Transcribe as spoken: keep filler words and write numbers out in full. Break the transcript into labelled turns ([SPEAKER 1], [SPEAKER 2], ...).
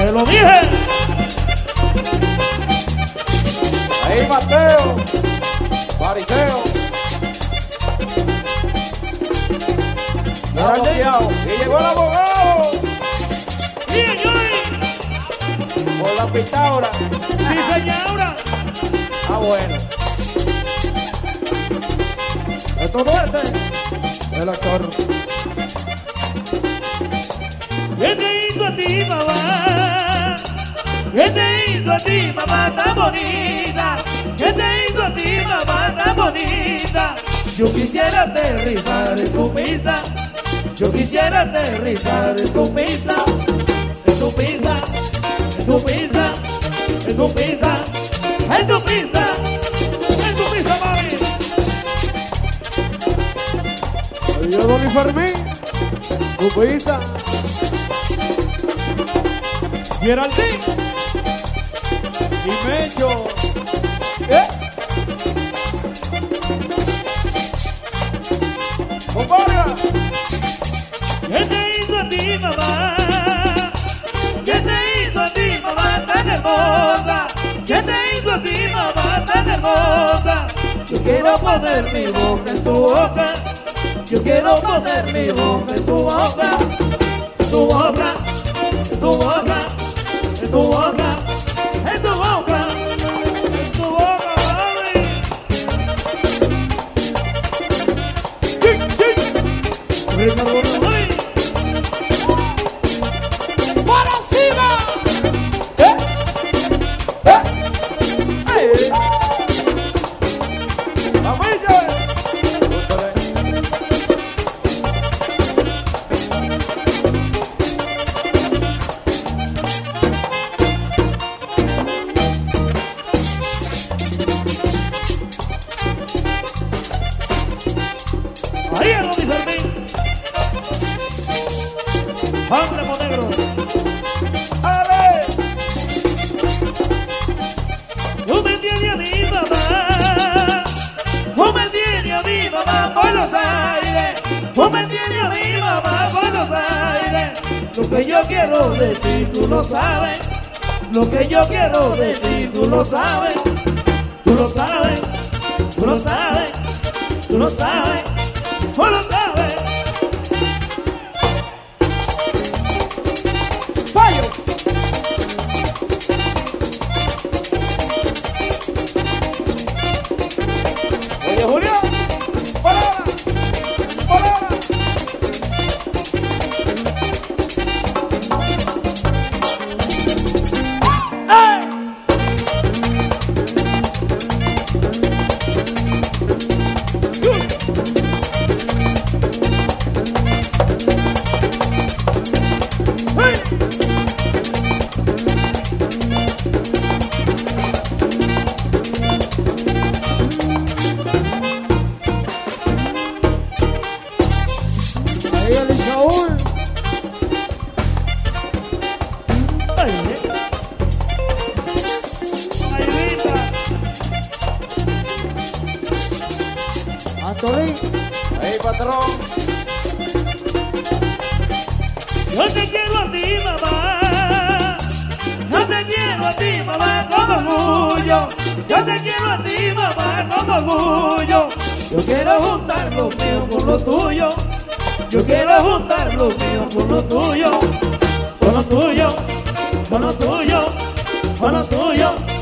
[SPEAKER 1] Te lo dije.
[SPEAKER 2] Ahí Mateo, Fariseo. Ya bloqueado. Y llegó el abogado.
[SPEAKER 1] Bien, Johnny.
[SPEAKER 2] Por la Pitágoras.
[SPEAKER 1] Sí, señora.
[SPEAKER 2] Ah, bueno. Esto no es el actor.
[SPEAKER 1] ¿Qué te hizo a ti, mamá? ¿Qué te hizo a ti, mamá, tan bonita? ¿Qué te hizo a ti, mamá, tan bonita? Yo quisiera aterrizar en tu pista. Yo quisiera aterrizar en tu pista. En tu pista, en tu pista, en tu pista, en tu pista, en tu pista, mami.
[SPEAKER 2] Adiós, Don Fermín. Tu pista.
[SPEAKER 1] Geraldine
[SPEAKER 2] Y Mecho. ¿Eh? ¡Comparga!
[SPEAKER 1] ¿Qué te hizo a ti, mamá? ¿Qué te hizo a ti, mamá, tan hermosa? ¿Qué te hizo a ti, mamá, tan hermosa? Yo quiero poner mi boca en tu boca. Yo quiero poner mi boca en tu boca. En tu boca, en tu boca, en tu boca, en tu boca, en tu boca, mami. Ricardo Rubí. ¡Para encima!
[SPEAKER 2] ¿Eh? ¿Eh? ¡Ay! ¡Mamilla!
[SPEAKER 1] Ahí es Don Fermín. Hambre Monegro.
[SPEAKER 2] ¡Ale!
[SPEAKER 1] Tú me tienes a mi mamá. Tú me tienes a mi mamá por los aires. Tú me tienes a mi mamá por los aires. Lo que yo quiero de ti tú lo sabes. Lo que yo quiero de ti tú lo sabes. Tú lo sabes. Tú lo sabes. Tú lo sabes. Tú lo sabes.
[SPEAKER 2] ¡Fallo! Oye, Julián. ¡Palabra! ¡Palabra!
[SPEAKER 1] ¡Eh!
[SPEAKER 2] Ahí el Isaúl.
[SPEAKER 1] ¡Ay! ¡Ay,
[SPEAKER 2] Antolín. Ahí, patrón.
[SPEAKER 1] Yo te quiero a ti, mamá. Yo te quiero a ti, mamá, con orgullo. Yo te quiero a ti, mamá, con orgullo. Yo quiero juntar lo mío con lo tuyo. Yo quiero juntar lo mío con lo tuyo. Con lo tuyo, con lo tuyo, con lo tuyo.